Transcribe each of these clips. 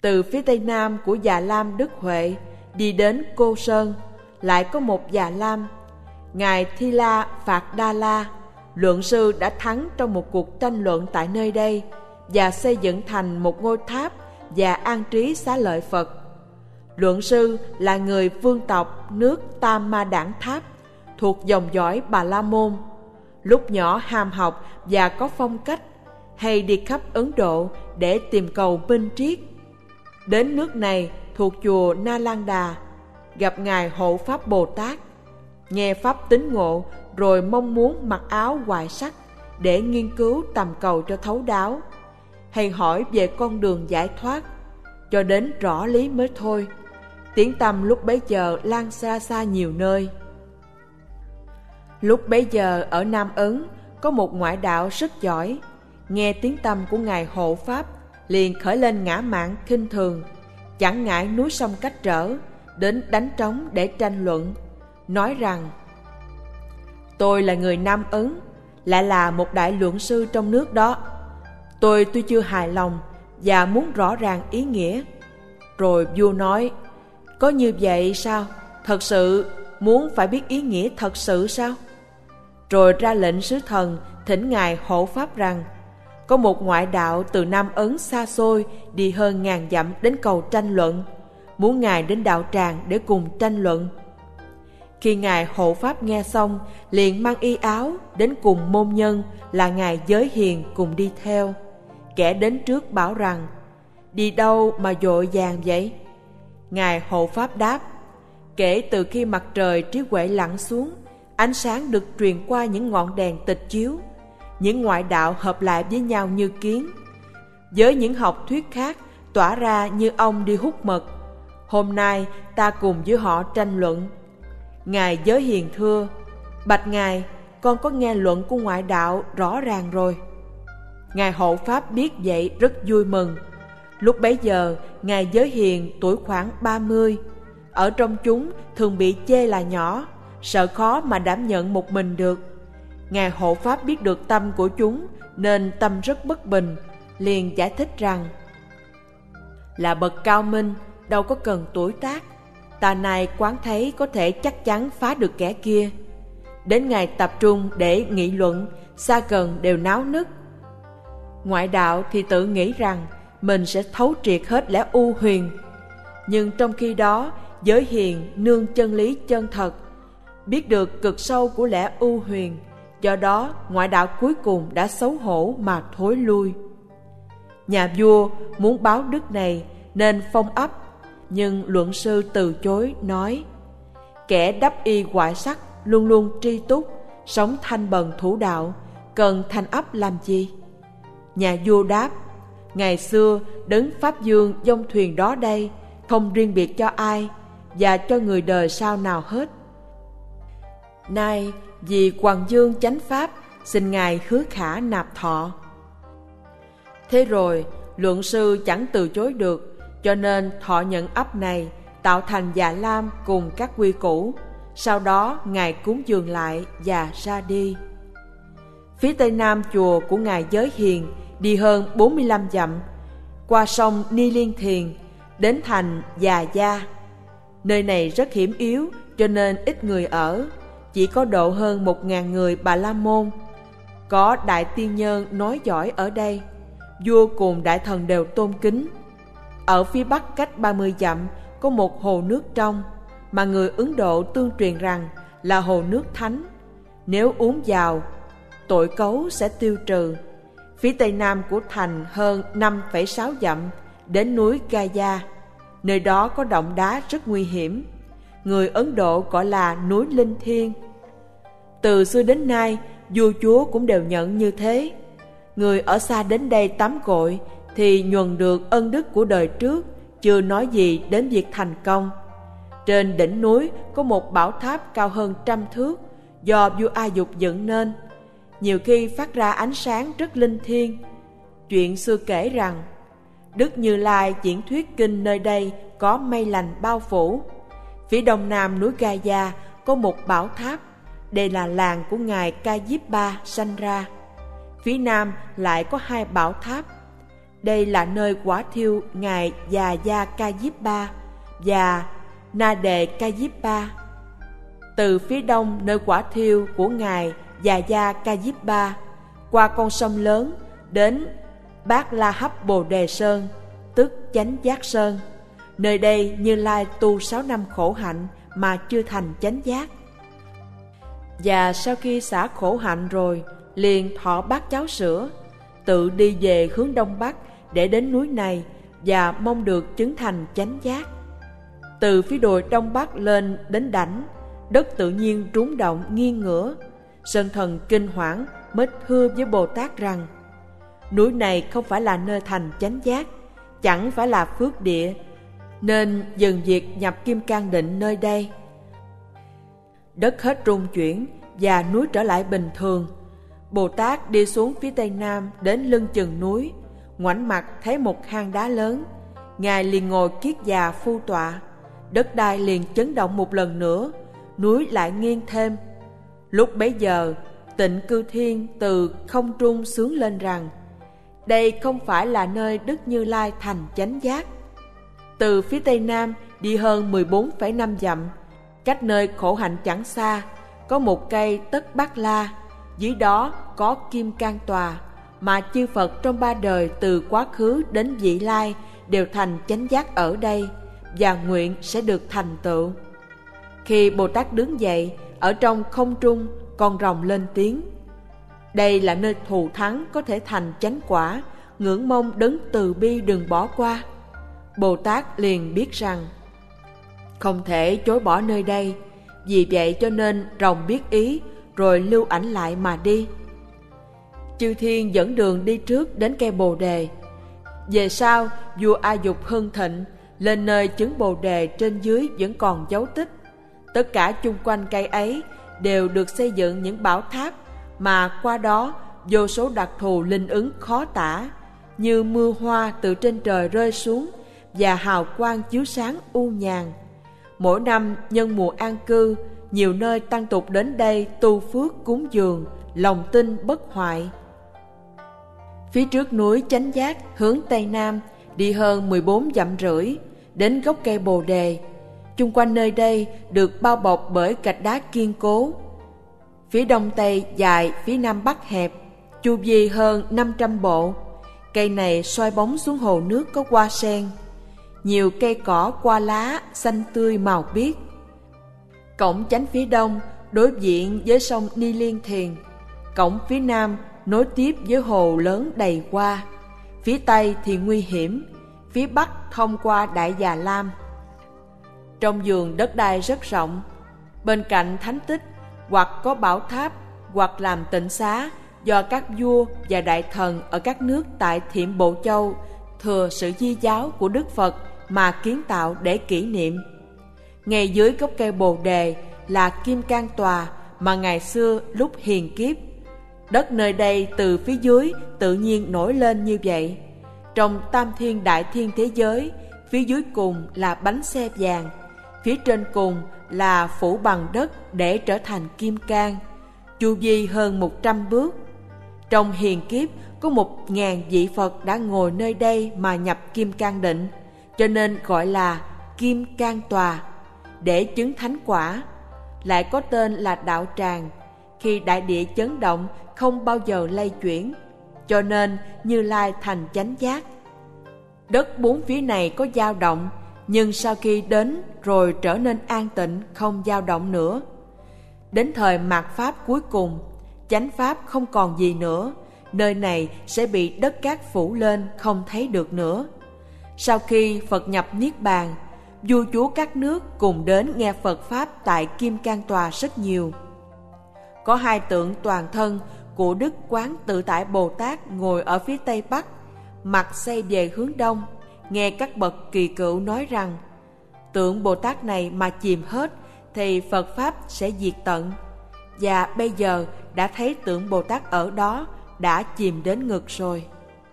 Từ phía tây nam của Già Lam Đức Huệ đi đến Cô Sơn, lại có một Già Lam. Ngài Thi La Phạt Đa La, luận sư đã thắng trong một cuộc tranh luận tại nơi đây và xây dựng thành một ngôi tháp và an trí xá lợi Phật. Luận sư là người vương tộc nước Tam Ma Đản Tháp, thuộc dòng dõi Bà La Môn. Lúc nhỏ ham học và có phong cách, hay đi khắp Ấn Độ để tìm cầu minh triết. Đến nước này thuộc chùa Na Lan Đà, gặp Ngài Hộ Pháp Bồ Tát, nghe pháp tín ngộ, rồi mong muốn mặc áo hoài sắc để nghiên cứu tầm cầu cho thấu đáo, hay hỏi về con đường giải thoát, cho đến rõ lý mới thôi. Tiếng tăm lúc bấy giờ lan xa xa nhiều nơi. Lúc bấy giờ ở Nam Ấn có một ngoại đạo rất giỏi, nghe tiếng tăm của Ngài Hộ Pháp liền khởi lên ngã mạn khinh thường, chẳng ngại núi sông cách trở, đến đánh trống để tranh luận, nói rằng: tôi là người Nam Ấn, lại là một đại luận sư trong nước đó. Tôi tuy chưa hài lòng và muốn rõ ràng ý nghĩa. Rồi vua nói: có như vậy sao? Thật sự muốn phải biết ý nghĩa thật sự sao? Rồi ra lệnh sứ thần thỉnh Ngài Hộ Pháp rằng: có một ngoại đạo từ Nam Ấn xa xôi đi hơn 1000 dặm đến cầu tranh luận, muốn Ngài đến đạo tràng để cùng tranh luận. Khi Ngài Hộ Pháp nghe xong, liền mang y áo đến cùng môn nhân là Ngài Giới Hiền cùng đi theo. Kẻ đến trước bảo rằng: đi đâu mà vội vàng vậy? Ngài Hộ Pháp đáp: kể từ khi mặt trời trí huệ lặn xuống, ánh sáng được truyền qua những ngọn đèn tịch chiếu, những ngoại đạo hợp lại với nhau như kiến, với những học thuyết khác tỏa ra như ong đi hút mật. Hôm nay ta cùng với họ tranh luận. Ngài Giới Hiền thưa: bạch Ngài, con có nghe luận của ngoại đạo rõ ràng rồi. Ngài Hộ Pháp biết vậy rất vui mừng. Lúc bấy giờ Ngài Giới Hiền tuổi khoảng 30, ở trong chúng thường bị chê là nhỏ, sợ khó mà đảm nhận một mình được. Ngài Hộ Pháp biết được tâm của chúng nên tâm rất bất bình, liền giải thích rằng: là bậc cao minh, đâu có cần tuổi tác. Ta này quán thấy có thể chắc chắn phá được kẻ kia. Đến ngày tập trung để nghị luận, xa gần đều náo nức. Ngoại đạo thì tự nghĩ rằng mình sẽ thấu triệt hết lẽ u huyền, nhưng trong khi đó Giới Hiền nương chân lý chân thật, biết được cực sâu của lẽ u huyền. Do đó ngoại đạo cuối cùng đã xấu hổ mà thối lui. Nhà vua muốn báo đức này nên phong ấp, nhưng luận sư từ chối, nói: kẻ đắp y ngoại sắc luôn luôn tri túc, sống thanh bần thủ đạo, cần thành ấp làm gì? Nhà vua đáp: ngày xưa đấng Pháp Dương dông thuyền đó đây, không riêng biệt cho ai và cho người đời sau nào hết. Nay vì Hoàng Dương chánh pháp, xin Ngài hứa khả nạp thọ. Thế rồi luận sư chẳng từ chối được, cho nên thọ nhận ấp này, tạo thành Già Lam cùng các quy củ. Sau đó Ngài cúng dường lại và ra đi. Phía tây nam chùa của Ngài Giới Hiền đi hơn 45 dặm, qua sông Ni Liên Thiền, đến thành Già Gia. Nơi này rất hiểm yếu, cho nên ít người ở, chỉ có độ hơn 1000 người Bà La Môn. Có đại tiên nhân nói giỏi ở đây, vua cùng đại thần đều tôn kính. Ở phía bắc cách 30 dặm có một hồ nước trong, mà người Ấn Độ tương truyền rằng là hồ nước thánh. Nếu uống vào, tội cấu sẽ tiêu trừ. Phía tây nam của thành hơn 5,6 dặm đến núi Gaya. Nơi đó có động đá rất nguy hiểm, người Ấn Độ gọi là núi Linh Thiên. Từ xưa đến nay, vua chúa cũng đều nhận như thế. Người ở xa đến đây tắm gội thì nhuần được ân đức của đời trước, chưa nói gì đến việc thành công. Trên đỉnh núi có một bảo tháp cao hơn 100 thước, do vua A Dục dựng nên. Nhiều khi phát ra ánh sáng rất linh thiêng. Chuyện xưa kể rằng Đức Như Lai diễn thuyết kinh nơi đây có mây lành bao phủ. Phía đông nam núi Gaya có một bảo tháp, đây là làng của Ngài Ca Diếp Ba sanh ra. Phía nam lại có 2 bảo tháp, Đây là nơi quả thiêu ngài Già Gia Ca Diếp Ba và Na Đề Ca Diếp Ba. Từ phía đông nơi quả thiêu của ngài Già Gia Ca Diếp Ba, qua con sông lớn đến Bát La Hấp Bồ Đề Sơn, tức Chánh Giác Sơn. Nơi đây Như Lai tu 6 năm khổ hạnh mà chưa thành chánh giác. Và sau khi xả khổ hạnh rồi, liền thọ bát cháo sữa, tự đi về hướng đông bắc để đến núi này và mong được chứng thành chánh giác. Từ phía đồi đông bắc lên đến đảnh, đất tự nhiên rúng động nghiêng ngửa. Sơn thần kinh hoảng mới thưa với Bồ Tát rằng: núi này không phải là nơi thành chánh giác, chẳng phải là phước địa, nên dừng việc nhập kim cang định nơi đây. Đất hết rung chuyển và núi trở lại bình thường. Bồ Tát đi xuống phía tây nam đến lưng chừng núi, ngoảnh mặt thấy một hang đá lớn. Ngài liền ngồi kiết già phu tọa. Đất đai liền chấn động một lần nữa, núi lại nghiêng thêm. Lúc bấy giờ, Tịnh Cư Thiên từ không trung xướng lên rằng: đây không phải là nơi Đức Như Lai thành chánh giác. Từ phía tây nam đi hơn 14,5 dặm, cách nơi khổ hạnh chẳng xa, có một cây Tất Bát La, dưới đó có Kim Cang Tòa, mà chư Phật trong 3 đời từ quá khứ đến vị lai đều thành chánh giác ở đây và nguyện sẽ được thành tựu. Khi Bồ Tát đứng dậy, ở trong không trung còn ròng lên tiếng: đây là nơi thù thắng có thể thành chánh quả, ngưỡng mong đấng từ bi đừng bỏ qua. Bồ Tát liền biết rằng không thể chối bỏ nơi đây, vì vậy cho nên ròng biết ý rồi lưu ảnh lại mà đi. Chư thiên dẫn đường đi trước đến cây Bồ Đề. Về sau, vua A Dục hưng thịnh, lên nơi chứng Bồ Đề trên dưới vẫn còn dấu tích. Tất cả chung quanh cây ấy đều được xây dựng những bảo tháp, mà qua đó vô số đặc thù linh ứng khó tả, như mưa hoa từ trên trời rơi xuống và hào quang chiếu sáng u nhàn. Mỗi năm nhân mùa an cư, nhiều nơi tăng tục đến đây tu phước cúng dường, lòng tin bất hoại. Phía trước núi Chánh Giác hướng tây nam đi hơn 14,5 dặm, đến gốc cây Bồ Đề. Chung quanh nơi đây được bao bọc bởi gạch đá kiên cố. Phía đông tây dài, phía nam bắc hẹp, chu vi hơn 500 bộ. Cây này soi bóng xuống hồ nước có hoa sen. Nhiều cây cỏ qua lá xanh tươi màu biếc. Cổng chánh phía đông đối diện với sông Ni Liên Thiền. Cổng phía nam nối tiếp với hồ lớn đầy hoa. Phía tây thì nguy hiểm, phía bắc thông qua Đại Già Lam. Trong vườn đất đai rất rộng, bên cạnh thánh tích hoặc có bảo tháp hoặc làm tịnh xá do các vua và đại thần ở các nước tại Thiểm Bộ Châu thừa sự di giáo của Đức Phật mà kiến tạo để kỷ niệm. Ngay dưới gốc cây Bồ Đề là Kim Cang Tòa mà ngày xưa lúc hiền kiếp. Đất nơi đây từ phía dưới tự nhiên nổi lên như vậy. Trong Tam Thiên Đại Thiên thế giới, phía dưới cùng là bánh xe vàng, phía trên cùng là phủ bằng đất để trở thành kim cang, chu vi hơn 100 bước. Trong hiền kiếp có 1.000 vị Phật đã ngồi nơi đây mà nhập kim cang định, cho nên gọi là Kim Cang Tòa, để chứng thánh quả. Lại có tên là đạo tràng, khi đại địa chấn động không bao giờ lay chuyển, cho nên Như Lai thành chánh giác. Đất bốn phía này có dao động, nhưng sau khi đến rồi trở nên an tịnh, không dao động nữa. Đến thời mạt pháp cuối cùng, chánh pháp không còn gì nữa, nơi này sẽ bị đất cát phủ lên, không thấy được nữa. Sau khi Phật nhập Niết Bàn, vua chúa các nước cùng đến nghe Phật Pháp tại Kim Cang Tòa rất nhiều. Có 2 tượng toàn thân của Đức Quán Tự Tại Bồ Tát ngồi ở phía Tây Bắc, mặt xây về hướng Đông. Nghe các bậc kỳ cựu nói rằng, tượng Bồ Tát này mà chìm hết thì Phật Pháp sẽ diệt tận. Và bây giờ đã thấy tượng Bồ Tát ở đó đã chìm đến ngực rồi.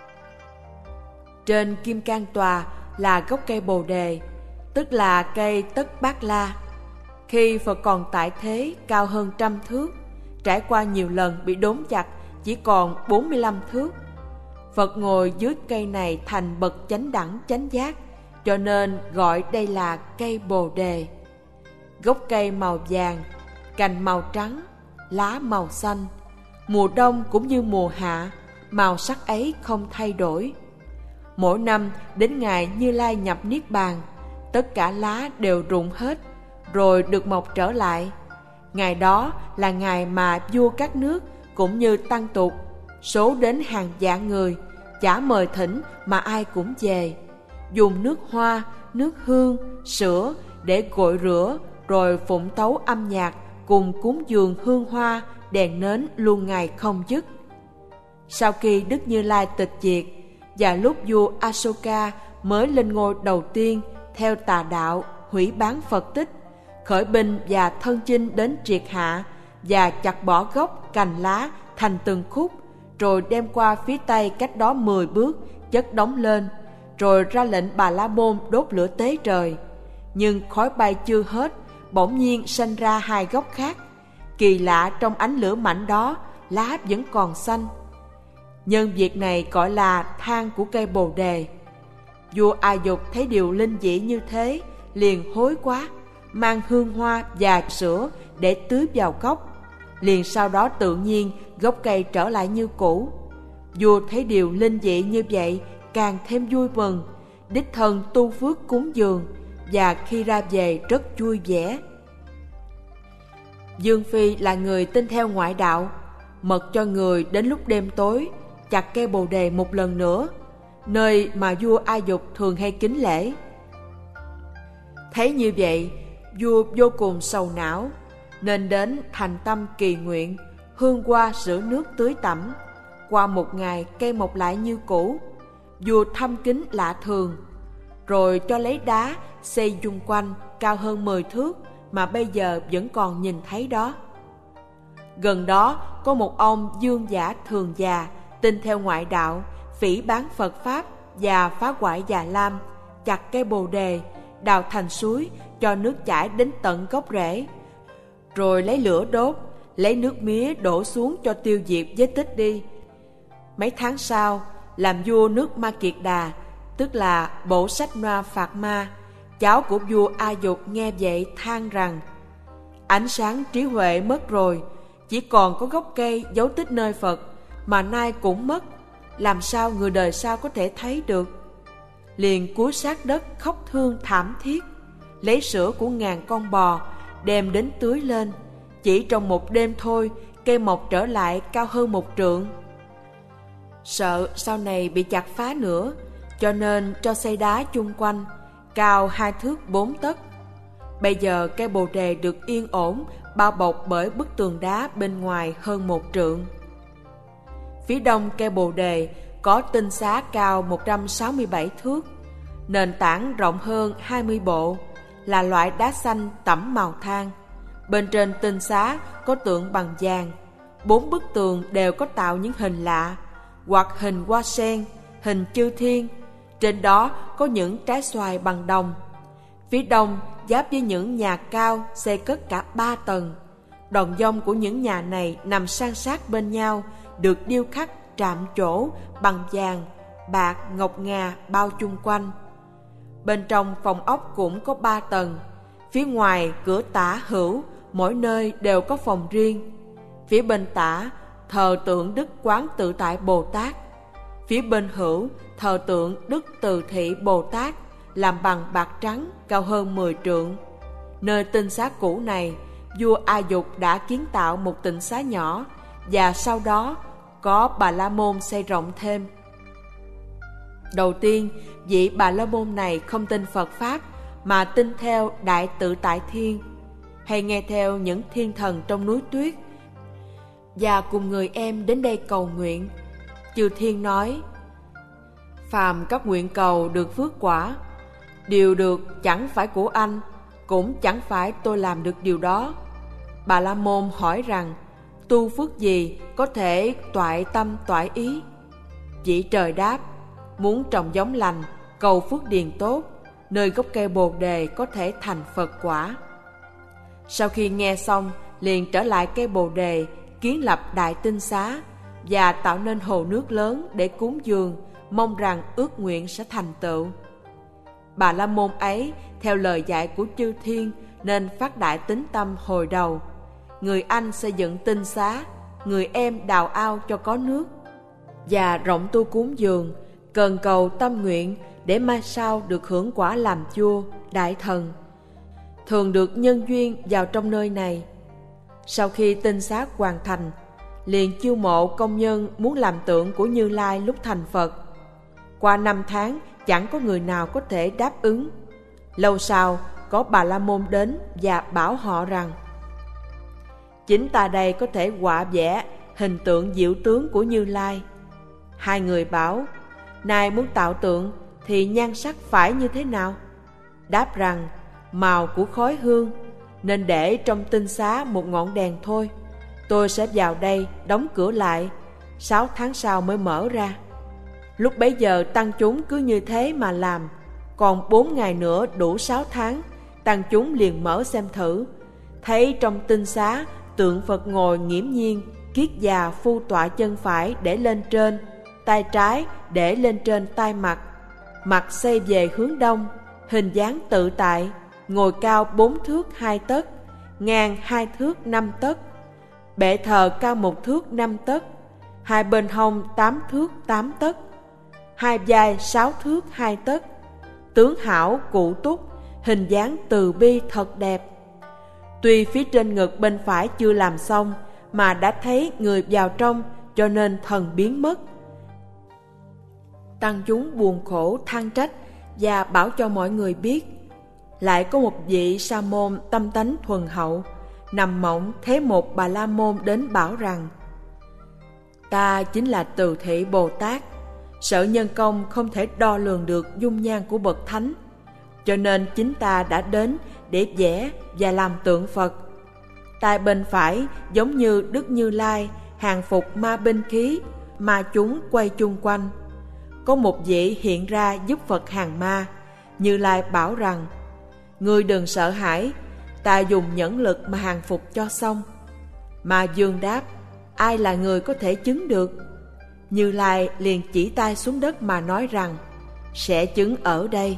Trên Kim Cang Tòa là gốc cây Bồ Đề, tức là cây Tất Bát La. Khi Phật còn tại thế cao hơn 100 thước, trải qua nhiều lần bị đốn chặt chỉ còn 45 thước. Phật ngồi dưới cây này thành bậc chánh đẳng chánh giác, cho nên gọi đây là cây Bồ Đề. Gốc cây màu vàng, cành màu trắng, lá màu xanh. Mùa đông cũng như mùa hạ, màu sắc ấy không thay đổi. Mỗi năm đến ngày Như Lai nhập Niết Bàn, tất cả lá đều rụng hết, rồi được mọc trở lại. Ngày đó là ngày mà vua các nước cũng như tăng tục, số đến hàng vạn người, chả mời thỉnh mà ai cũng về, dùng nước hoa, nước hương, sữa để gội rửa, rồi phụng tấu âm nhạc cùng cúng dường hương hoa, đèn nến luôn ngày không dứt. Sau khi Đức Như Lai tịch diệt, và lúc vua Asoka mới lên ngôi đầu tiên theo tà đạo hủy bán Phật tích, khởi binh và thân chinh đến triệt hạ và chặt bỏ gốc cành lá thành từng khúc, rồi đem qua phía tây cách đó 10 bước chất đóng lên, rồi ra lệnh Bà La Môn đốt lửa tế trời. Nhưng khói bay chưa hết, bỗng nhiên sanh ra 2 gốc khác. Kỳ lạ, trong ánh lửa mạnh đó, lá vẫn còn xanh. Nhân việc này gọi là than của cây Bồ Đề. Vua A Dục thấy điều linh dị như thế, liền hối quá, mang hương hoa và sữa để tưới vào gốc. Liền sau đó tự nhiên gốc cây trở lại như cũ. Vua thấy điều linh dị như vậy càng thêm vui mừng, đích thân tu phước cúng dường, và khi ra về rất vui vẻ. Dương Phi là người tin theo ngoại đạo, mật cho người đến lúc đêm tối chặt cây Bồ Đề một lần nữa, nơi mà vua A Dục thường hay kính lễ. Thấy như vậy, vua vô cùng sầu não, nên đến thành tâm kỳ nguyện, hương hoa rửa nước tưới tẩm. Qua một ngày, cây mọc lại như cũ. Vua thăm kính lạ thường, rồi cho lấy đá xây chung quanh cao hơn 10 thước mà bây giờ vẫn còn nhìn thấy đó. Gần đó có một ông dương giả thường già, tin theo ngoại đạo, phỉ báng Phật Pháp và phá hoại Già Lam, chặt cây Bồ Đề, đào thành suối, cho nước chảy đến tận gốc rễ, rồi lấy lửa đốt, lấy nước mía đổ xuống cho tiêu diệt vết tích đi. Mấy tháng sau, làm vua nước Ma Kiệt Đà, tức là Bổ Sách Noa Phạt Ma, cháu của vua A Dục nghe vậy than rằng: ánh sáng trí huệ mất rồi, chỉ còn có gốc cây dấu tích nơi Phật, mà nay cũng mất, làm sao người đời sau có thể thấy được? Liền cúi sát đất khóc thương thảm thiết, lấy sữa của 1000 con bò đem đến tưới lên. Chỉ trong một đêm thôi, cây mọc trở lại cao hơn 1 trượng. Sợ sau này bị chặt phá nữa, cho nên cho xây đá chung quanh, cao 2 thước 4 tấc. Bây giờ cây Bồ Đề được yên ổn, bao bọc bởi bức tường đá bên ngoài hơn 1 trượng. Phía đông cây Bồ Đề có tinh xá cao 167 thước, nền tảng rộng hơn 20 bộ, là loại đá xanh tẩm màu than. Bên trên tinh xá có tượng bằng vàng, 4 bức tường đều có tạo những hình lạ, hoặc hình hoa sen, hình chư thiên. Trên đó có những trái xoài bằng đồng. Phía đông giáp với những nhà cao xây cất cả 3 tầng. Đòn dông của những nhà này nằm san sát bên nhau, được điêu khắc trạm trổ bằng vàng, bạc, ngọc ngà bao chung quanh. Bên trong phòng ốc cũng có 3 tầng. Phía ngoài cửa tả hữu, mỗi nơi đều có phòng riêng. Phía bên tả thờ tượng Đức Quán Tự Tại Bồ Tát. Phía bên hữu thờ tượng Đức Từ Thị Bồ Tát, làm bằng bạc trắng, cao hơn 10 trượng. Nơi tinh xá cũ này, vua A Dục đã kiến tạo một tịnh xá nhỏ, và sau đó có Bà La Môn xây rộng thêm. Đầu tiên, vị Bà La Môn này không tin Phật Pháp, mà tin theo Đại Tự Tại Thiên, hay nghe theo những thiên thần trong núi tuyết, và cùng người em đến đây cầu nguyện. Chư thiên nói: phàm các nguyện cầu được phước quả, điều được chẳng phải của anh, cũng chẳng phải tôi làm được điều đó. Bà La Môn hỏi rằng: tu phước gì có thể toại tâm toại ý? Vị trời đáp: muốn trồng giống lành, cầu phước điền tốt, nơi gốc cây Bồ Đề có thể thành Phật quả. Sau khi nghe xong, liền trở lại cây Bồ Đề, kiến lập đại tinh xá, và tạo nên hồ nước lớn để cúng dường, mong rằng ước nguyện sẽ thành tựu. Bà La Môn ấy theo lời dạy của chư thiên nên phát đại tín tâm hồi đầu. Người anh xây dựng tinh xá, người em đào ao cho có nước, và rộng tu cúng dường, cần cầu tâm nguyện để mai sau được hưởng quả làm vua, đại thần. Thường được nhân duyên vào trong nơi này. Sau khi tinh xá hoàn thành, liền chiêu mộ công nhân muốn làm tượng của Như Lai lúc thành Phật. Qua 5 tháng chẳng có người nào có thể đáp ứng. Lâu sau có Bà La Môn đến và bảo họ rằng: chính ta đây có thể họa vẽ hình tượng diệu tướng của Như Lai. Hai người bảo: nay muốn tạo tượng thì nhan sắc phải như thế nào? Đáp rằng: màu của khói hương, nên để trong tinh xá một ngọn đèn thôi. Tôi sẽ vào đây đóng cửa lại, 6 tháng sau mới mở ra. Lúc bấy giờ tăng chúng cứ như thế mà làm. Còn 4 ngày nữa đủ 6 tháng, tăng chúng liền mở xem thử. Thấy trong tinh xá tượng Phật ngồi nghiễm nhiên, kiết già phu tọa chân phải để lên trên, tay trái để lên trên tay mặt, mặt xây về hướng đông, hình dáng tự tại, ngồi cao 4 thước 2 tấc, ngang 2 thước 5 tấc, bệ thờ cao 1 thước 5 tấc, hai bên hông 8 thước 8 tấc, hai vai 6 thước 2 tấc, tướng hảo cụ túc, hình dáng từ bi thật đẹp. Tuy phía trên ngực bên phải chưa làm xong mà đã thấy người vào trong, cho nên thần biến mất. Tăng chúng buồn khổ than trách và bảo cho mọi người biết. Lại có một vị sa môn tâm tánh thuần hậu nằm mộng thấy một Bà La Môn đến bảo rằng: ta chính là Từ Thị Bồ Tát, sợ nhân công không thể đo lường được dung nhan của bậc thánh, cho nên chính ta đã đến để vẽ và làm tượng Phật. Tay bên phải giống như Đức Như Lai hàng phục ma binh khí, mà chúng quay chung quanh. Có một vị hiện ra giúp Phật hàng ma. Như Lai bảo rằng: ngươi đừng sợ hãi, ta dùng nhẫn lực mà hàng phục cho xong. Ma Dương đáp: ai là người có thể chứng được? Như Lai liền chỉ tay xuống đất mà nói rằng: sẽ chứng ở đây.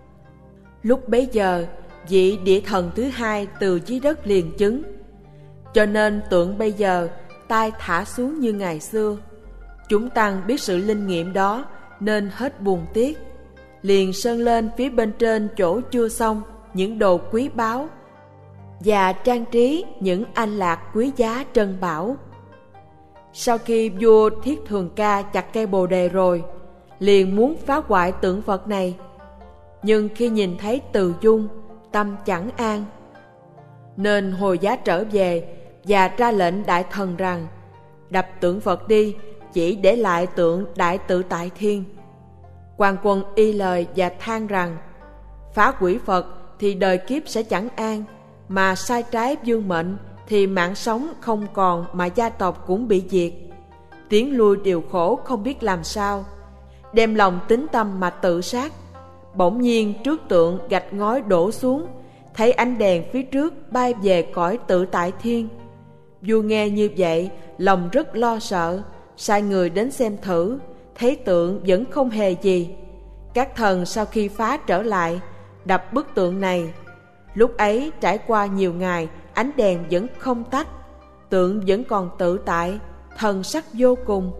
Lúc bấy giờ, vị địa thần thứ hai từ dưới đất liền chứng. Cho nên tượng bây giờ tay thả xuống như ngày xưa. Chúng tăng biết sự linh nghiệm đó nên hết buồn tiếc, liền sơn lên phía bên trên chỗ chưa xong những đồ quý báu và trang trí những anh lạc quý giá trân bảo. Sau khi vua Thiết Thường Ca chặt cây bồ đề rồi, liền muốn phá hoại tượng Phật này. Nhưng khi nhìn thấy Từ Dung, tâm chẳng an, nên hồi giá trở về và ra lệnh đại thần rằng: đập tượng Phật đi, chỉ để lại tượng Đại Tự Tại Thiên. Quan quân y lời và than rằng: phá hủy Phật thì đời kiếp sẽ chẳng an, mà sai trái vương mệnh thì mạng sống không còn, mà gia tộc cũng bị diệt. Tiến lui điều khổ không biết làm sao, đem lòng tín tâm mà tự sát. Bỗng nhiên trước tượng gạch ngói đổ xuống, thấy ánh đèn phía trước bay về cõi Tự Tại Thiên. Vua nghe như vậy, lòng rất lo sợ, sai người đến xem thử, thấy tượng vẫn không hề gì. Các thần sau khi phá trở lại, đập bức tượng này. Lúc ấy trải qua nhiều ngày, ánh đèn vẫn không tắt, tượng vẫn còn tự tại, thần sắc vô cùng.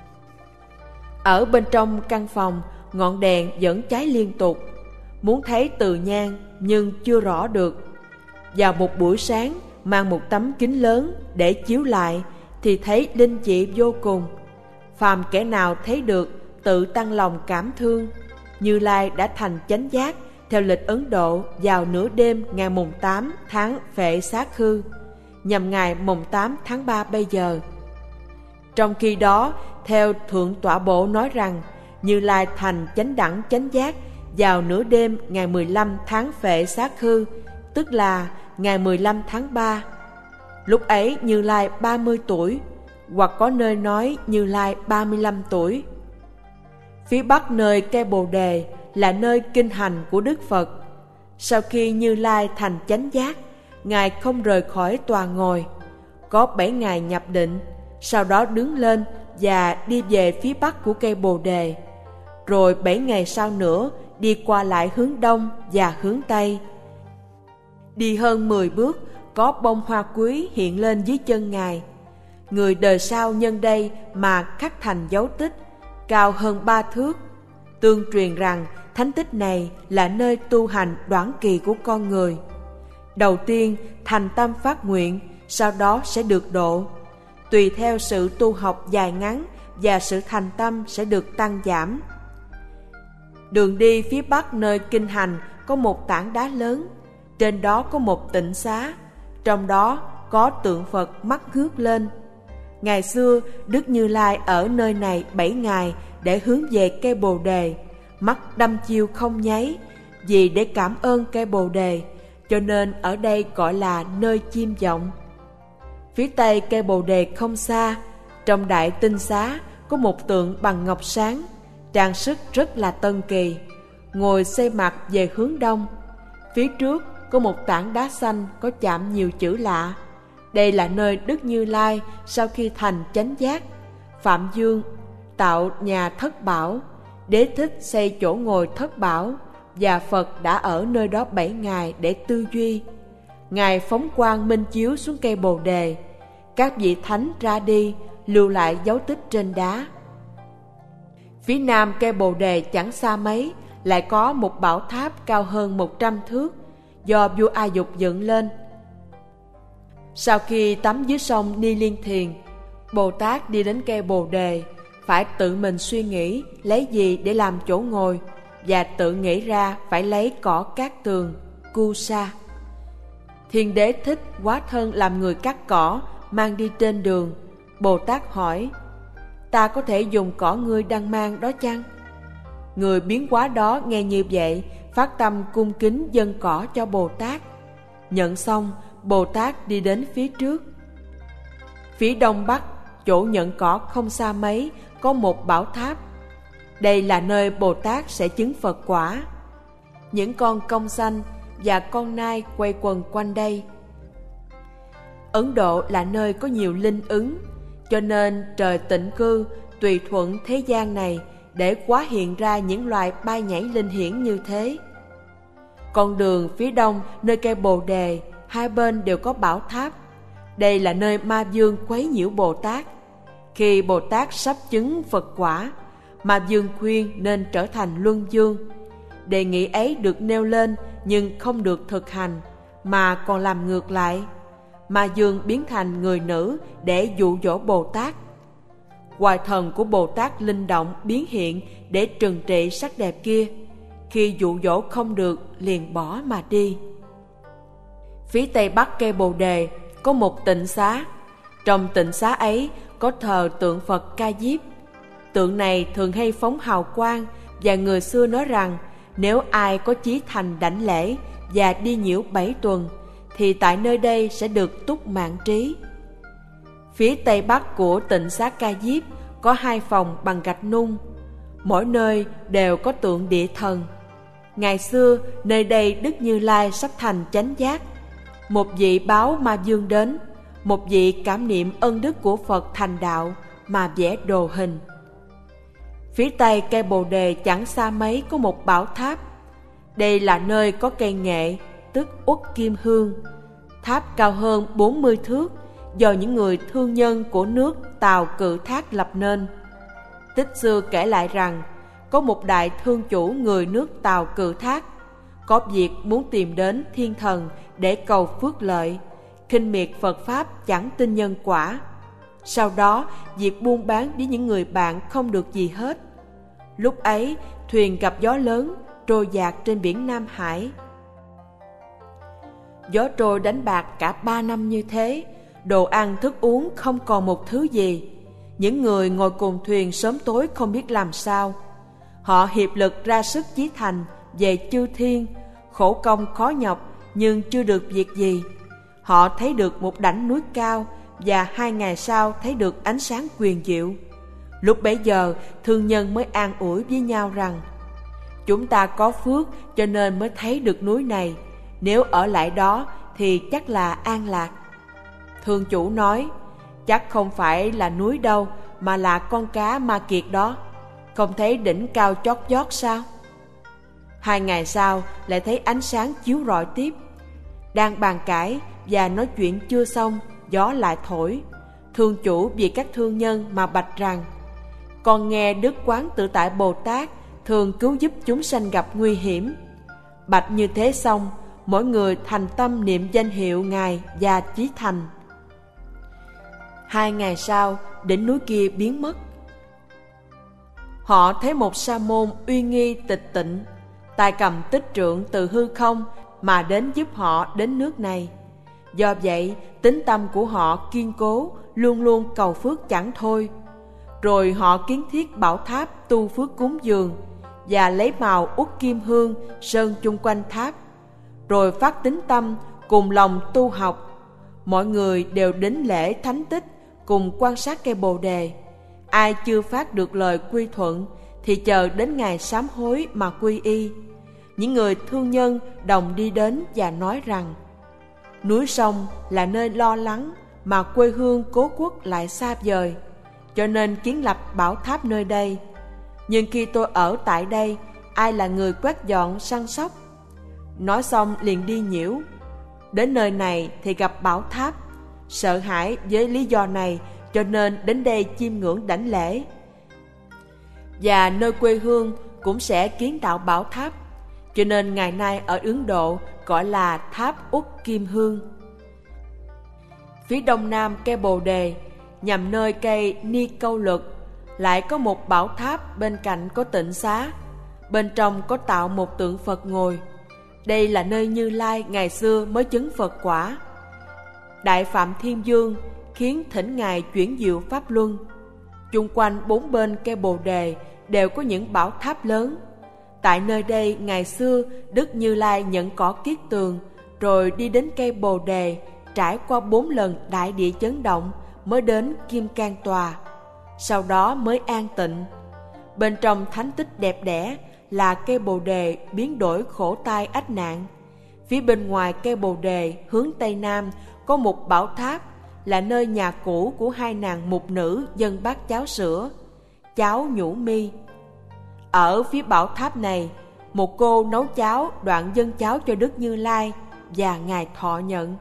Ở bên trong căn phòng, ngọn đèn vẫn cháy liên tục, muốn thấy từ nhan nhưng chưa rõ được. Vào một buổi sáng, mang một tấm kính lớn để chiếu lại thì thấy linh dị vô cùng. Phàm kẻ nào thấy được tự tăng lòng cảm thương. Như Lai đã thành chánh giác theo lịch Ấn Độ vào nửa đêm ngày mùng 8 tháng Phệ Sát Khư, nhằm ngày mùng 8 tháng 3 bây giờ. Trong khi đó, theo Thượng Tọa Bộ nói rằng Như Lai thành chánh đẳng chánh giác vào nửa đêm ngày 15 tháng Phệ Sát Khư, tức là ngày 15 tháng 3. Lúc ấy Như Lai 30 tuổi, hoặc có nơi nói Như Lai 35 tuổi. Phía bắc nơi cây Bồ Đề là nơi kinh hành của Đức Phật. Sau khi Như Lai thành chánh giác, Ngài không rời khỏi tòa ngồi. Có 7 ngày nhập định, sau đó đứng lên và đi về phía bắc của cây Bồ Đề. Rồi 7 ngày sau nữa đi qua lại hướng đông và hướng tây. Đi hơn 10 bước, có bông hoa quý hiện lên dưới chân Ngài. Người đời sau nhân đây mà khắc thành dấu tích, cao hơn 3 thước. Tương truyền rằng thánh tích này là nơi tu hành đoản kỳ của con người. Đầu tiên thành tâm phát nguyện, sau đó sẽ được độ. Tùy theo sự tu học dài ngắn và sự thành tâm sẽ được tăng giảm. Đường đi phía bắc nơi kinh hành có một tảng đá lớn, trên đó có một tịnh xá, trong đó có tượng Phật mắt ngước lên. Ngày xưa Đức Như Lai ở nơi này 7 ngày để hướng về cây Bồ Đề, mắt đăm chiêu không nháy, vì để cảm ơn cây Bồ Đề, cho nên ở đây gọi là nơi chim vọng. Phía tây cây Bồ Đề không xa, trong đại tinh xá có một tượng bằng ngọc sáng, trang sức rất là tân kỳ, ngồi xây mặt về hướng đông. Phía trước có một tảng đá xanh có chạm nhiều chữ lạ. Đây là nơi Đức Như Lai sau khi thành chánh giác, Phạm Dương tạo nhà thất bảo, Đế Thích xây chỗ ngồi thất bảo, và Phật đã ở nơi đó 7 ngày để tư duy. Ngài phóng quang minh chiếu xuống cây Bồ Đề, các vị thánh ra đi, lưu lại dấu tích trên đá. Phía nam cây Bồ Đề chẳng xa mấy, lại có một bảo tháp cao hơn 100 thước, do vua A Dục dựng lên. Sau khi tắm dưới sông Ni Liên Thiền, Bồ Tát đi đến cây Bồ Đề, phải tự mình suy nghĩ lấy gì để làm chỗ ngồi, và tự nghĩ ra phải lấy cỏ cát tường, cu sa. Thiên Đế Thích hóa thân làm người cắt cỏ, mang đi trên đường. Bồ Tát hỏi: ta có thể dùng cỏ ngươi đang mang đó chăng? Người biến hóa đó nghe như vậy, phát tâm cung kính dâng cỏ cho Bồ Tát. Nhận xong, Bồ Tát đi đến phía trước. Phía đông bắc, chỗ nhận cỏ không xa mấy, có một bảo tháp. Đây là nơi Bồ Tát sẽ chứng Phật quả. Những con công sanh và con nai quay quần quanh đây. Ấn Độ là nơi có nhiều linh ứng, cho nên trời tịnh cư tùy thuận thế gian này để hóa hiện ra những loài bay nhảy linh hiển như thế. Con đường phía đông nơi cây Bồ Đề, hai bên đều có bảo tháp. Đây là nơi Ma Vương quấy nhiễu Bồ Tát. Khi Bồ Tát sắp chứng Phật quả, Ma Vương khuyên nên trở thành Luân Vương. Đề nghị ấy được nêu lên nhưng không được thực hành, mà còn làm ngược lại. Ma Vương biến thành người nữ để dụ dỗ Bồ Tát. Hoài thần của Bồ Tát linh động biến hiện để trừng trị sắc đẹp kia. Khi dụ dỗ không được, liền bỏ mà đi. Phía tây bắc cây Bồ Đề có một tịnh xá. Trong tịnh xá ấy có thờ tượng Phật Ca Diếp. Tượng này thường hay phóng hào quang, và người xưa nói rằng nếu ai có chí thành đảnh lễ và đi nhiễu 7 tuần, thì tại nơi đây sẽ được túc mạng trí. Phía tây bắc của tịnh xá Ca Diếp có 2 phòng bằng gạch nung. Mỗi nơi đều có tượng địa thần. Ngày xưa, nơi đây Đức Như Lai sắp thành chánh giác. Một vị báo Ma Vương đến, một vị cảm niệm ân đức của Phật thành đạo mà vẽ đồ hình. Phía tây cây Bồ Đề chẳng xa mấy có một bảo tháp. Đây là nơi có cây nghệ, tức uất kim hương. Tháp cao hơn 40 thước, do những người thương nhân của nước Tàu Cự Thác lập nên. Tích xưa kể lại rằng, có một đại thương chủ người nước Tàu Cự Thác, có việc muốn tìm đến thiên thần để cầu phước lợi, khinh miệt Phật Pháp chẳng tin nhân quả. Sau đó, việc buôn bán với những người bạn không được gì hết. Lúc ấy, thuyền gặp gió lớn, trôi dạt trên biển Nam Hải. Gió trôi đánh bạc cả 3 năm như thế, đồ ăn thức uống không còn một thứ gì. Những người ngồi cùng thuyền sớm tối không biết làm sao. Họ hiệp lực ra sức chí thành về chư thiên, khổ công khó nhọc nhưng chưa được việc gì. Họ thấy được một đảnh núi cao, và 2 ngày sau thấy được ánh sáng quyền diệu. Lúc bấy giờ, thương nhân mới an ủi với nhau rằng: chúng ta có phước cho nên mới thấy được núi này, nếu ở lại đó thì chắc là an lạc. Thương chủ nói: chắc không phải là núi đâu, mà là con cá ma kiệt đó. Không thấy đỉnh cao chót vót sao? 2 ngày sau lại thấy ánh sáng chiếu rọi tiếp. Đang bàn cãi và nói chuyện chưa xong, gió lại thổi. Thương chủ vì các thương nhân mà bạch rằng: con nghe Đức Quán Tự Tại Bồ Tát thường cứu giúp chúng sanh gặp nguy hiểm. Bạch như thế xong, mỗi người thành tâm niệm danh hiệu Ngài và chí thành. 2 ngày sau, đỉnh núi kia biến mất. Họ thấy một sa môn uy nghi tịch tịnh, tay cầm tích trượng từ hư không mà đến giúp họ đến nước này. Do vậy, tín tâm của họ kiên cố, luôn luôn cầu phước chẳng thôi. Rồi họ kiến thiết bảo tháp tu phước cúng dường và lấy màu uất kim hương sơn chung quanh tháp. Rồi phát tín tâm cùng lòng tu học. Mọi người đều đến lễ thánh tích cùng quan sát cây bồ đề. Ai chưa phát được lời quy thuận thì chờ đến ngày sám hối mà quy y. Những người thương nhân đồng đi đến và nói rằng: núi sông là nơi lo lắng mà quê hương cố quốc lại xa vời, cho nên kiến lập bảo tháp nơi đây. Nhưng khi tôi ở tại đây, ai là người quét dọn săn sóc? Nói xong liền đi nhiễu. Đến nơi này thì gặp bảo tháp. Sợ hãi với lý do này cho nên đến đây chiêm ngưỡng đảnh lễ. Và nơi quê hương cũng sẽ kiến tạo bảo tháp, cho nên ngày nay ở Ấn Độ gọi là tháp Uất Kim Hương. Phía đông nam cây bồ đề, nhằm nơi cây Ni Câu Lực, lại có một bảo tháp bên cạnh có tịnh xá. Bên trong có tạo một tượng Phật ngồi. Đây là nơi Như Lai ngày xưa mới chứng Phật quả. Đại Phạm Thiên Vương khiến thỉnh Ngài chuyển diệu Pháp Luân. Chung quanh 4 bên cây bồ đề đều có những bảo tháp lớn. Tại nơi đây ngày xưa Đức Như Lai nhận cỏ kiết tường, rồi đi đến cây bồ đề, trải qua 4 lần đại địa chấn động mới đến Kim Cang Tòa. Sau đó mới an tịnh. Bên trong thánh tích đẹp đẽ là cây bồ đề biến đổi khổ tai ách nạn. Phía bên ngoài cây bồ đề hướng tây nam có một bảo tháp, là nơi nhà cũ của 2 nàng mục nữ dâng bát cháo sữa, cháo nhũ mi. Ở phía bảo tháp này, một cô nấu cháo đoạn dâng cháo cho Đức Như Lai và Ngài thọ nhận.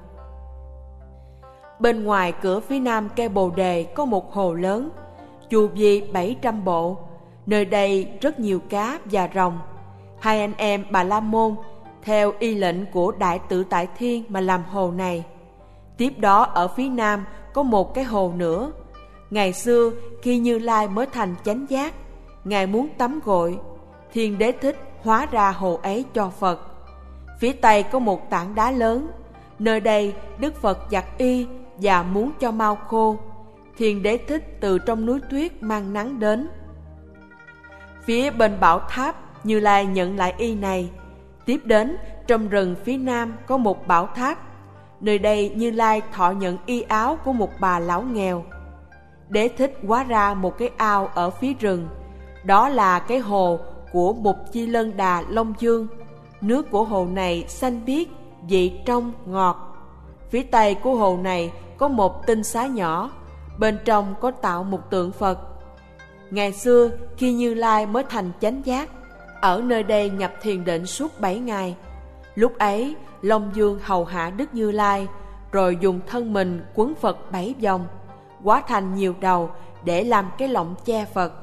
Bên ngoài cửa phía nam cây bồ đề có một hồ lớn, chu vi 700 bộ. Nơi đây rất nhiều cá và rồng. 2 anh em Bà La Môn theo y lệnh của Đại Tự Tại Thiên mà làm hồ này. Tiếp đó ở phía nam có một cái hồ nữa. Ngày xưa khi Như Lai mới thành chánh giác, Ngài muốn tắm gội, Thiên Đế Thích hóa ra hồ ấy cho Phật. Phía tây có một tảng đá lớn. Nơi đây Đức Phật giặt y và muốn cho mau khô. Thiên Đế Thích từ trong núi tuyết mang nắng đến. Phía bên bảo tháp, Như Lai nhận lại y này. Tiếp đến trong rừng phía nam có một bảo tháp. Nơi đây Như Lai thọ nhận y áo của một bà lão nghèo. Đế Thích hóa ra một cái ao ở phía rừng. Đó là cái hồ của Mục Chi Lân Đà Long Dương. Nước của hồ này xanh biếc, vị trong ngọt. Phía tây của hồ này có một tinh xá nhỏ, bên trong có tạo một tượng Phật. Ngày xưa khi Như Lai mới thành chánh giác, ở nơi đây nhập thiền định suốt 7 ngày. Lúc ấy Long Dương hầu hạ Đức Như Lai, rồi dùng thân mình quấn Phật 7 vòng, hóa thành nhiều đầu để làm cái lọng che Phật.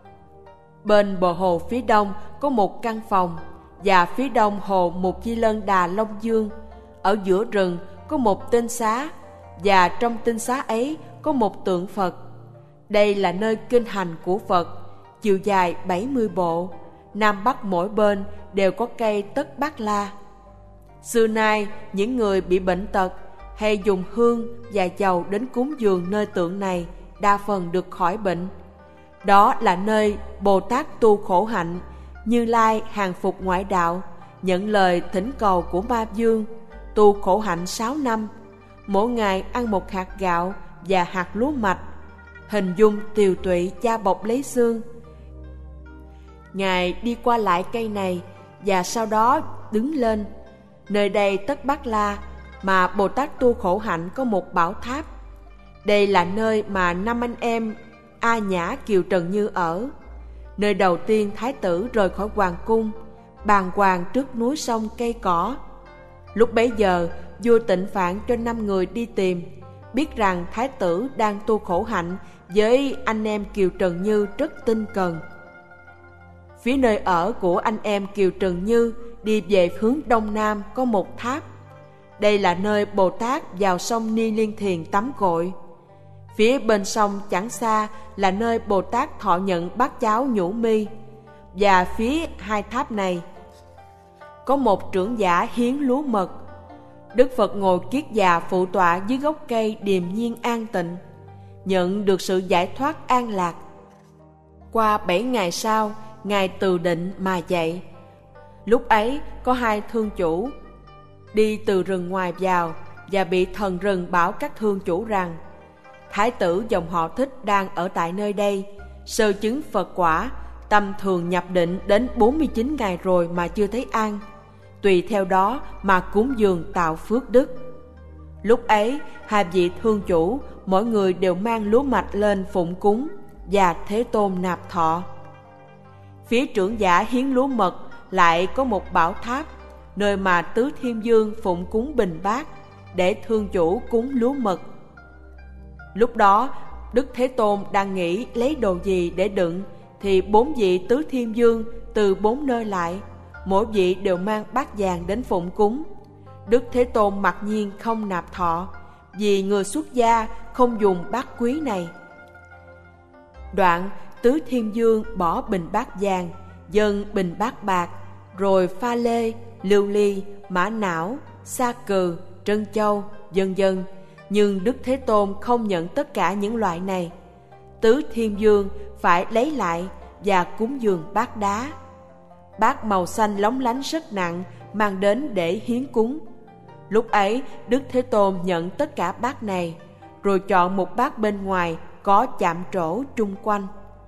Bên bờ hồ phía đông có một căn phòng, và phía đông hồ Mục Chi Lân Đà Long Dương. Ở giữa rừng có một tinh xá, và trong tinh xá ấy có một tượng Phật. Đây là nơi kinh hành của Phật, chiều dài 70 bộ, nam bắc mỗi bên đều có cây Tất Bát La. Xưa nay những người bị bệnh tật hay dùng hương và dầu đến cúng dường nơi tượng này đa phần được khỏi bệnh. Đó là nơi Bồ Tát tu khổ hạnh, Như Lai hàng phục ngoại đạo, nhận lời thỉnh cầu của Ma Vương, tu khổ hạnh 6 năm, mỗi ngày ăn một hạt gạo và hạt lúa mạch, hình dung tiều tụy da bọc lấy xương. Ngài đi qua lại cây này và sau đó đứng lên. Nơi đây Tất Bát La mà Bồ Tát tu khổ hạnh có một bảo tháp. Đây là nơi mà 5 anh em A Nhã Kiều Trần Như ở. Nơi đầu tiên thái tử rời khỏi hoàng cung, bàng hoàng trước núi sông cây cỏ. Lúc bấy giờ, vua Tịnh Phạn cho 5 người đi tìm, biết rằng thái tử đang tu khổ hạnh với anh em Kiều Trần Như rất tinh cần. Phía nơi ở của anh em Kiều Trần Như đi về hướng đông nam có một tháp. Đây là nơi Bồ Tát vào sông Ni Liên Thiền tắm gội. Phía bên sông chẳng xa là nơi Bồ Tát thọ nhận bát cháo nhũ mi. Và phía hai tháp này có một trưởng giả hiến lúa mật. Đức Phật ngồi kiết già phụ tọa dưới gốc cây điềm nhiên an tịnh, nhận được sự giải thoát an lạc. Qua 7 ngày sau, Ngài từ định mà dậy. Lúc ấy có 2 thương chủ đi từ rừng ngoài vào và bị thần rừng bảo các thương chủ rằng: Thái tử dòng họ Thích đang ở tại nơi đây, sơ chứng Phật quả, tâm thường nhập định đến 49 ngày rồi mà chưa thấy an. Tùy theo đó mà cúng dường tạo phước đức. Lúc ấy 2 vị thương chủ mỗi người đều mang lúa mạch lên phụng cúng, và Thế Tôn nạp thọ. Phía trưởng giả hiến lúa mật lại có một bảo tháp, nơi mà Tứ Thiên Vương phụng cúng bình bát để thương chủ cúng lúa mật. Lúc đó Đức Thế Tôn đang nghĩ lấy đồ gì để đựng, thì 4 vị Tứ Thiên Vương từ 4 nơi lại, mỗi vị đều mang bát vàng đến phụng cúng. Đức Thế Tôn mặc nhiên không nạp thọ, vì người xuất gia không dùng bát quý này. Đoạn Tứ Thiên Vương bỏ bình bát vàng, dâng bình bát bạc, rồi pha lê, lưu ly, mã não, sa cừ, trân châu, vân vân. Nhưng Đức Thế Tôn không nhận tất cả những loại này. Tứ Thiên Vương phải lấy lại và cúng dường bát đá. Bát màu xanh lóng lánh rất nặng, mang đến để hiến cúng. Lúc ấy Đức Thế Tôn nhận tất cả bát này, rồi chọn một bát bên ngoài có chạm trổ trung quanh.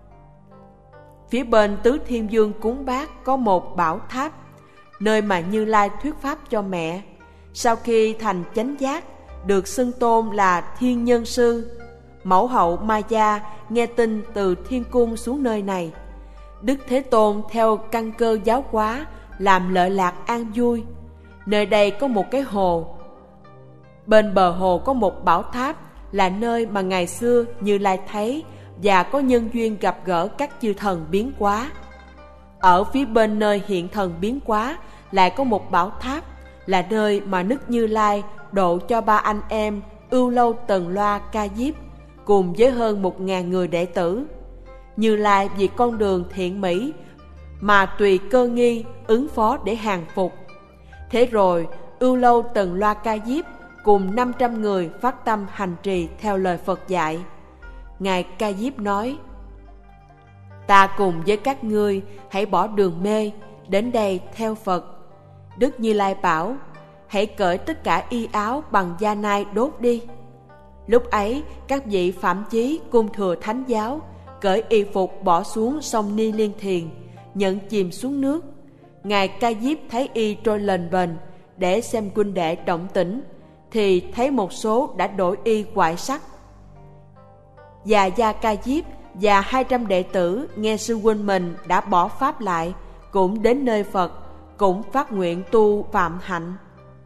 Phía bên Tứ Thiên Vương cúng bát có một bảo tháp, nơi mà Như Lai thuyết pháp cho mẹ. Sau khi thành chánh giác, được xưng tôn là Thiên Nhân Sư. Mẫu hậu Maya nghe tin từ thiên cung xuống nơi này. Đức Thế Tôn theo căn cơ giáo hóa, làm lợi lạc an vui. Nơi đây có một cái hồ. Bên bờ hồ có một bảo tháp, là nơi mà ngày xưa Như Lai thấy và có nhân duyên gặp gỡ các chư thần biến hóa. Ở phía bên nơi hiện thần biến hóa lại có một bảo tháp, là nơi mà Đức Như Lai độ cho 3 anh em Ưu Lâu Tần Loa Ca Diếp cùng với hơn 1000 người đệ tử. Như Lai vì con đường thiện mỹ mà tùy cơ nghi ứng phó để hàng phục. Thế rồi Ưu Lâu Tần Loa Ca Diếp cùng 500 người phát tâm hành trì theo lời Phật dạy. Ngài Ca Diếp nói: Ta cùng với các ngươi hãy bỏ đường mê, đến đây theo Phật. Đức Như Lai bảo: Hãy cởi tất cả y áo bằng da nai đốt đi. Lúc ấy các vị Phạm Chí cung thừa thánh giáo cởi y phục bỏ xuống sông Ni Liên Thiền, nhận chìm xuống nước. Ngài Ca Diếp thấy y trôi lềnh bềnh, để xem huynh đệ động tĩnh, thì thấy một số đã đổi y ngoại sắc. Và Gia Ca Diếp và 200 đệ tử nghe sư huynh mình đã bỏ pháp lại, cũng đến nơi Phật, cũng phát nguyện tu phạm hạnh.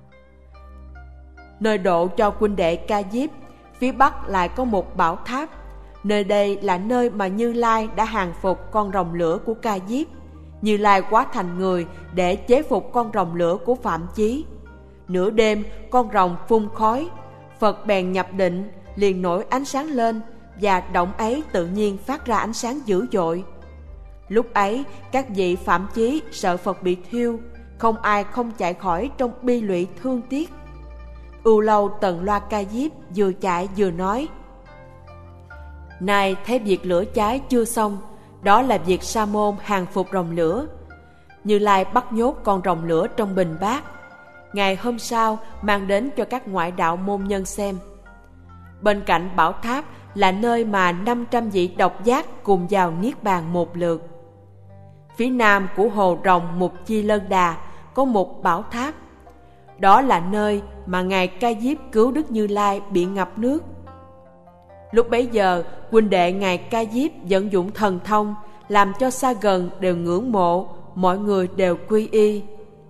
Nơi độ cho huynh đệ Ca Diếp, phía bắc lại có một bảo tháp. Nơi đây là nơi mà Như Lai đã hàng phục con rồng lửa của Ca Diếp. Như Lai hóa thành người để chế phục con rồng lửa của Phạm Chí. Nửa đêm con rồng phun khói, Phật bèn nhập định, liền nổi ánh sáng lên, và động ấy tự nhiên phát ra ánh sáng dữ dội. Lúc ấy các vị Phạm Chí sợ Phật bị thiêu, không ai không chạy khỏi trong bi lụy thương tiếc. Ưu Lâu Tần Loa Ca Diếp vừa chạy vừa nói: Này thấy việc lửa cháy chưa xong, đó là việc Sa môn hàng phục rồng lửa. Như Lai bắt nhốt con rồng lửa trong bình bát. Ngày hôm sau mang đến cho các ngoại đạo môn nhân xem. Bên cạnh bảo tháp là nơi mà 500 vị độc giác cùng vào niết bàn một lượt. Phía nam của hồ rồng Mục Chi Lân Đà có một bảo tháp. Đó là nơi mà Ngài Ca Diếp cứu Đức Như Lai bị ngập nước. Lúc bấy giờ, huynh đệ ngài Ca Diếp vận dụng thần thông, làm cho xa gần đều ngưỡng mộ, mọi người đều quy y.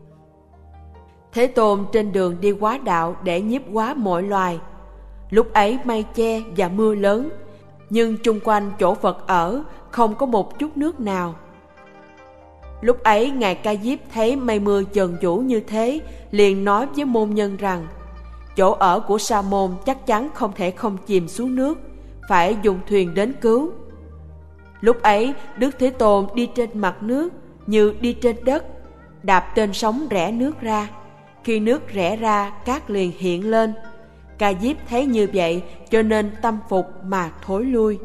Thế Tôn trên đường đi hóa đạo để nhiếp hóa mọi loài. Lúc ấy mây che và mưa lớn, nhưng chung quanh chỗ Phật ở không có một chút nước nào. Lúc ấy ngài Ca Diếp thấy mây mưa chờn vũ như thế, liền nói với môn nhân rằng: chỗ ở của Sa môn chắc chắn không thể không chìm xuống nước, phải dùng thuyền đến cứu. Lúc ấy Đức Thế Tôn đi trên mặt nước như đi trên đất, đạp trên sóng rẽ nước ra. Khi nước rẽ ra, cát liền hiện lên. Ca Diếp thấy như vậy cho nên tâm phục mà thối lui.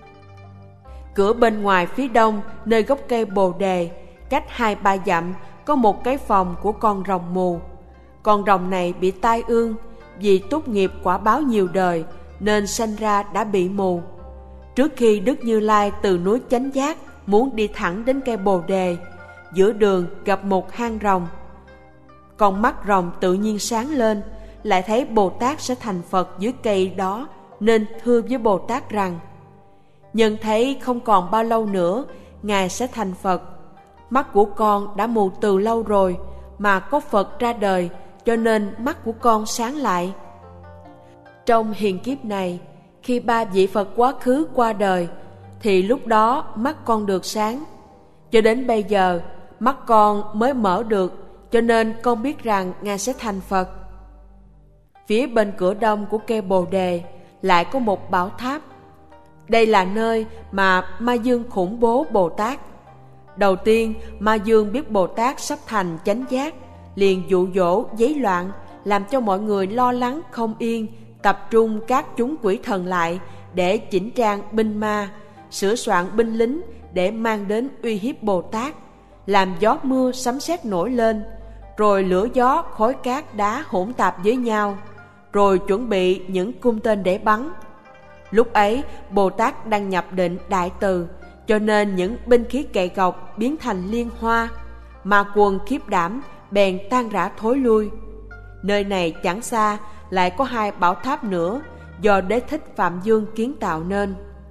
Cửa bên ngoài phía đông, nơi gốc cây bồ đề, cách 2-3 dặm, có một cái phòng của con rồng mù. Con rồng này bị tai ương, vì túc nghiệp quả báo nhiều đời nên sanh ra đã bị mù. Trước khi Đức Như Lai từ núi Chánh Giác muốn đi thẳng đến cây bồ đề, giữa đường gặp một hang rồng. Con mắt rồng tự nhiên sáng lên, lại thấy Bồ Tát sẽ thành Phật dưới cây đó, nên thưa với Bồ Tát rằng: nhân thấy không còn bao lâu nữa Ngài sẽ thành Phật. Mắt của con đã mù từ lâu rồi, mà có Phật ra đời, cho nên mắt của con sáng lại. Trong hiền kiếp này, khi 3 vị Phật quá khứ qua đời, thì lúc đó mắt con được sáng. Cho đến bây giờ, mắt con mới mở được, cho nên con biết rằng Ngài sẽ thành Phật. Phía bên cửa đông của cây bồ đề lại có một bảo tháp. Đây là nơi mà Ma Dương khủng bố Bồ Tát. Đầu tiên, Ma Dương biết Bồ Tát sắp thành chánh giác, liền dụ dỗ giấy loạn, làm cho mọi người lo lắng không yên, tập trung các chúng quỷ thần lại để chỉnh trang binh ma, sửa soạn binh lính để mang đến uy hiếp Bồ Tát, làm gió mưa sấm sét nổi lên, rồi lửa gió khói cát đá hỗn tạp với nhau, rồi chuẩn bị những cung tên để bắn. Lúc ấy Bồ Tát đang nhập định đại từ, cho nên những binh khí kệ gọc biến thành liên hoa, mà quần khiếp đảm bèn tan rã thối lui. Nơi này chẳng xa lại có 2 bảo tháp nữa do Đế Thích Phạm Dương kiến tạo nên.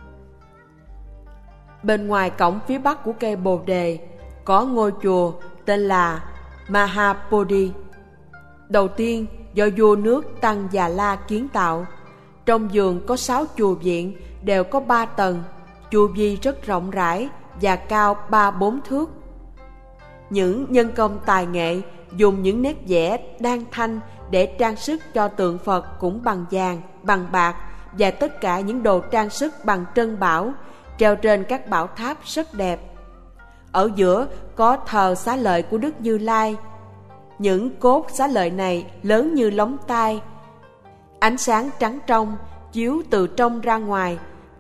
Bên ngoài cổng phía bắc của cây bồ đề có ngôi chùa tên là Mahapodhi. Đầu tiên do vua nước Tăng Già La kiến tạo. Trong vườn có 6 chùa viện, đều có 3 tầng. Chùa vi rất rộng rãi và cao 3-4 thước. Những nhân công tài nghệ dùng những nét vẽ đan thanh để trang sức cho tượng Phật cũng bằng vàng, bằng bạc và tất cả những đồ trang sức bằng trân bảo, treo trên các bảo tháp rất đẹp. Ở giữa có thờ xá lợi của Đức Như Lai. Những cốt xá lợi này lớn như lóng tay, ánh sáng trắng trong chiếu từ trong ra ngoài,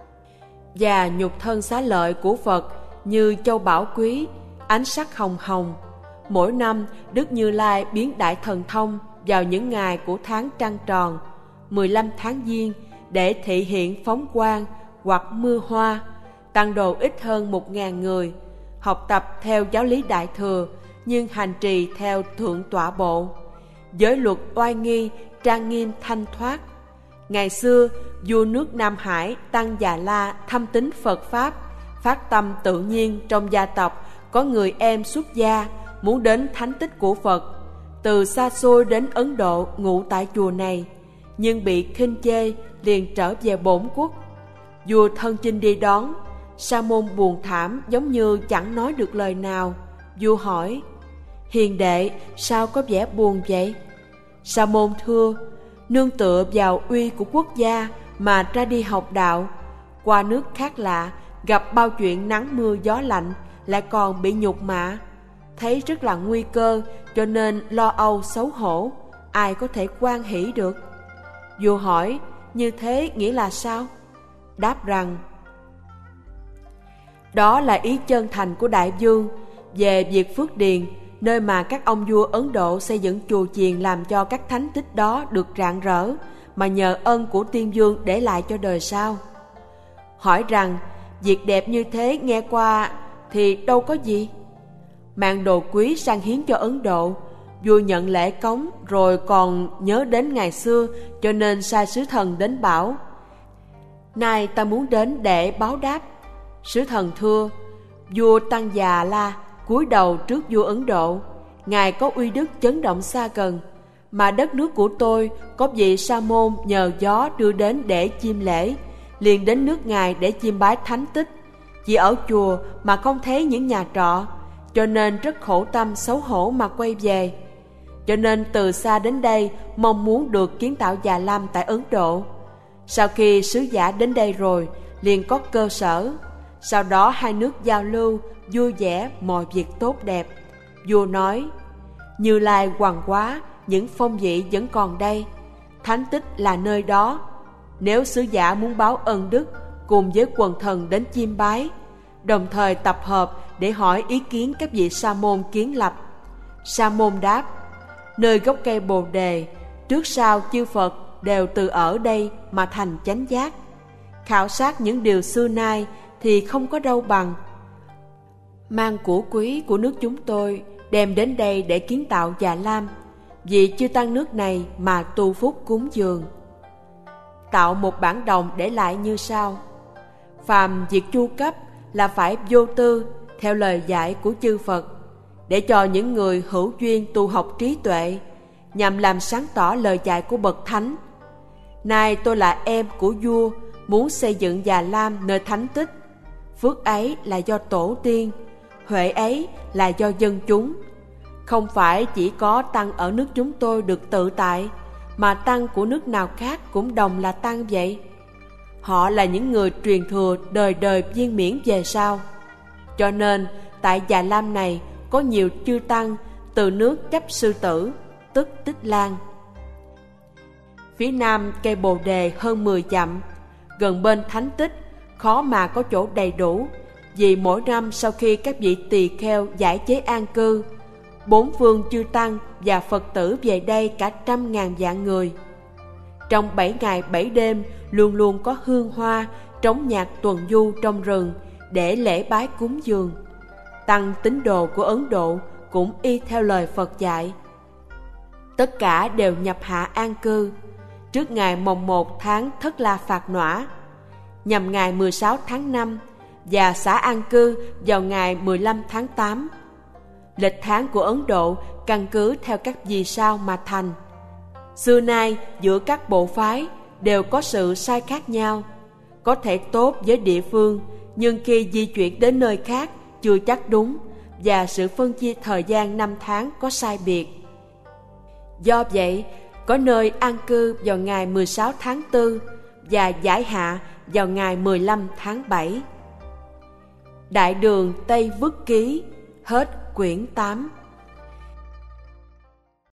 và nhục thân xá lợi của Phật như châu bảo quý, ánh sắc hồng hồng. Mỗi năm Đức Như Lai biến đại thần thông vào những ngày của tháng trăng tròn, 15 tháng Giêng, để thị hiện phóng quang hoặc mưa hoa. Tăng đồ ít hơn 1.000 người, học tập theo giáo lý Đại Thừa, nhưng hành trì theo Thượng Tọa Bộ. Giới luật oai nghi, trang nghiêm thanh thoát. Ngày xưa, vua nước Nam Hải Tăng Già La thâm tín Phật Pháp, phát tâm tự nhiên trong gia tộc có người em xuất gia muốn đến thánh tích của Phật, từ xa xôi đến Ấn Độ ngụ tại chùa này, nhưng bị khinh chê, liền trở về bổn quốc. Vua thân chinh đi đón. Sa môn buồn thảm, giống như chẳng nói được lời nào. Vua hỏi: hiền đệ, sao có vẻ buồn vậy? Sa môn thưa: nương tựa vào uy của quốc gia mà ra đi học đạo, qua nước khác lạ, gặp bao chuyện nắng mưa gió lạnh, lại còn bị nhục mạ, thấy rất là nguy cơ, cho nên lo âu xấu hổ, ai có thể hoan hỷ được? Vua hỏi: như thế nghĩa là sao? Đáp rằng: đó là ý chân thành của Đại Vương về việc Phước Điền, nơi mà các ông vua Ấn Độ xây dựng chùa chiền làm cho các thánh tích đó được rạng rỡ, mà nhờ ân của Tiên Vương để lại cho đời sau. Hỏi rằng: việc đẹp như thế nghe qua thì đâu có gì. Mang đồ quý sang hiến cho Ấn Độ, vua nhận lễ cống, rồi còn nhớ đến ngày xưa, cho nên sai sứ thần đến bảo: Nay ta muốn đến để báo đáp. Sứ thần thưa, vua Tăng Già La cúi đầu trước vua Ấn Độ. Ngài có uy đức chấn động xa gần, mà đất nước của tôi có vị sa môn nhờ gió đưa đến để chiêm lễ, liền đến nước Ngài để chiêm bái thánh tích. Chỉ ở chùa mà không thấy những nhà trọ, cho nên rất khổ tâm xấu hổ mà quay về. Cho nên từ xa đến đây mong muốn được kiến tạo Già Lam tại Ấn Độ. Sau khi sứ giả đến đây rồi, liền có cơ sở. Sau đó hai nước giao lưu vui vẻ, mọi việc tốt đẹp. Vua nói, Như Lai hoàng quá, những phong vị vẫn còn đây, thánh tích là nơi đó. Nếu sứ giả muốn báo ân đức, cùng với quần thần đến chiêm bái, đồng thời tập hợp để hỏi ý kiến các vị sa môn kiến lập. Sa môn đáp, nơi gốc cây Bồ Đề, trước sau chư Phật đều từ ở đây mà thành chánh giác. Khảo sát những điều xưa nay thì không có đâu bằng. Mang của quý của nước chúng tôi đem đến đây để kiến tạo Già Lam, vì chư tăng nước này mà tu phúc cúng dường. Tạo một bản đồng để lại như sau: phàm việc chu cấp là phải vô tư theo lời dạy của chư Phật, để cho những người hữu duyên tu học trí tuệ, nhằm làm sáng tỏ lời dạy của bậc thánh. Nay tôi là em của vua, muốn xây dựng Già Lam nơi thánh tích. Phước ấy là do tổ tiên, huệ ấy là do dân chúng. Không phải chỉ có tăng ở nước chúng tôi được tự tại, mà tăng của nước nào khác cũng đồng là tăng vậy. Họ là những người truyền thừa đời đời viên miễn về sau. Cho nên tại Già Lam này có nhiều chư tăng từ nước Chấp Sư Tử, tức Tích Lan. Phía nam cây Bồ Đề hơn 10 dặm, gần bên thánh tích, khó mà có chỗ đầy đủ, vì mỗi năm sau khi các vị tỳ kheo giải chế an cư, 4 phương chư tăng và Phật tử về đây cả 100.000 vạn người. Trong 7 ngày 7 đêm luôn luôn có hương hoa, trống nhạc tuần du trong rừng để lễ bái cúng dường. Tăng tín đồ của Ấn Độ cũng y theo lời Phật dạy. Tất cả đều nhập hạ an cư trước ngày mồng 1 tháng Thất La Phạt Nỏa, nhằm ngày 16 tháng 5, và xã an cư vào ngày 15 tháng 8. Lịch tháng của Ấn Độ căn cứ theo các vì sao mà thành. Xưa nay giữa các bộ phái đều có sự sai khác nhau, có thể tốt với địa phương, nhưng khi di chuyển đến nơi khác chưa chắc đúng, và sự phân chia thời gian năm tháng có sai biệt. Do vậy, có nơi an cư vào ngày 16 tháng 4 và giải hạ vào ngày 15 tháng 7. Đại đường Tây Vức Ký. Hết quyển 8.